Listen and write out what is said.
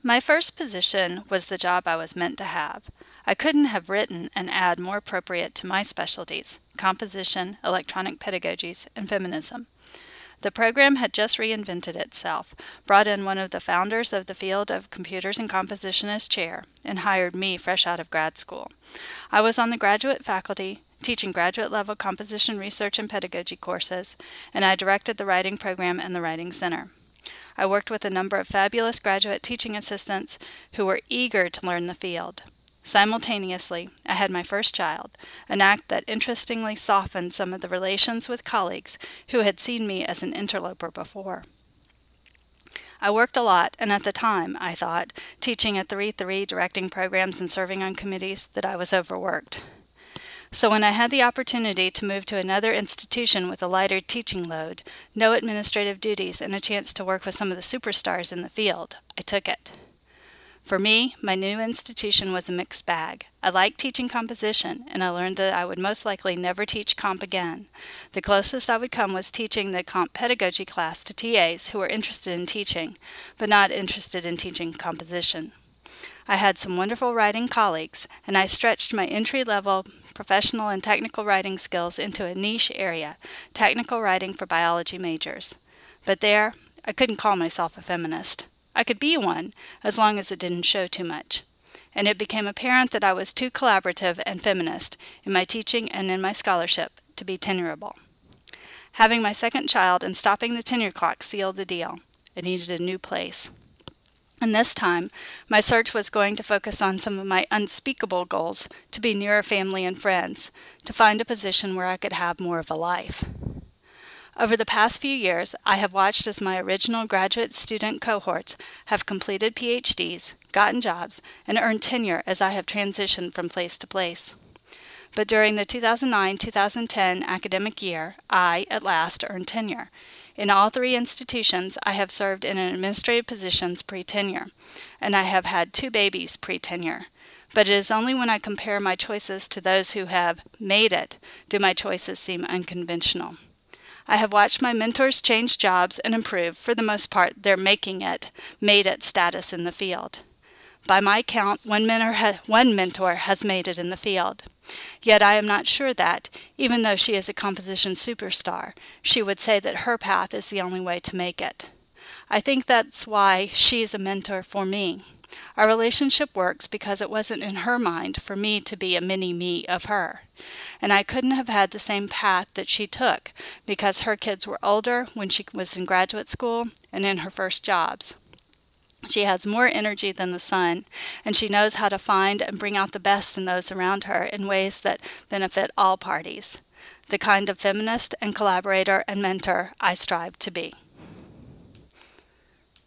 My first position was the job I was meant to have. I couldn't have written an ad more appropriate to my specialties: composition, electronic pedagogies, and feminism. The program had just reinvented itself, brought in one of the founders of the field of computers and composition as chair, and hired me fresh out of grad school. I was on the graduate faculty, teaching graduate-level composition research and pedagogy courses, and I directed the writing program and the writing center. I worked with a number of fabulous graduate teaching assistants who were eager to learn the field. Simultaneously, I had my first child, an act that interestingly softened some of the relations with colleagues who had seen me as an interloper before. I worked a lot, and at the time, I thought, teaching at 3-3, directing programs, and serving on committees, that I was overworked. So when I had the opportunity to move to another institution with a lighter teaching load, no administrative duties, and a chance to work with some of the superstars in the field, I took it. For me, my new institution was a mixed bag. I liked teaching composition, and I learned that I would most likely never teach comp again. The closest I would come was teaching the comp pedagogy class to TAs who were interested in teaching, but not interested in teaching composition. I had some wonderful writing colleagues, and I stretched my entry-level professional and technical writing skills into a niche area, technical writing for biology majors. But there, I couldn't call myself a feminist. I could be one, as long as it didn't show too much. And it became apparent that I was too collaborative and feminist in my teaching and in my scholarship to be tenurable. Having my second child and stopping the tenure clock sealed the deal. I needed a new place. And this time, my search was going to focus on some of my unspeakable goals: to be nearer family and friends, to find a position where I could have more of a life. Over the past few years, I have watched as my original graduate student cohorts have completed PhDs, gotten jobs, and earned tenure as I have transitioned from place to place. But during the 2009-2010 academic year, I, at last, earned tenure. In all three institutions, I have served in administrative positions pre-tenure, and I have had 2 babies pre-tenure. But it is only when I compare my choices to those who have made it do my choices seem unconventional. I have watched my mentors change jobs and improve, for the most part, their made it status in the field. By my count, one mentor has made it in the field. Yet I am not sure that, even though she is a composition superstar, she would say that her path is the only way to make it. I think that's why she is a mentor for me. Our relationship works because it wasn't in her mind for me to be a mini-me of her. And I couldn't have had the same path that she took because her kids were older when she was in graduate school and in her first jobs. She has more energy than the sun, and she knows how to find and bring out the best in those around her in ways that benefit all parties. The kind of feminist and collaborator and mentor I strive to be.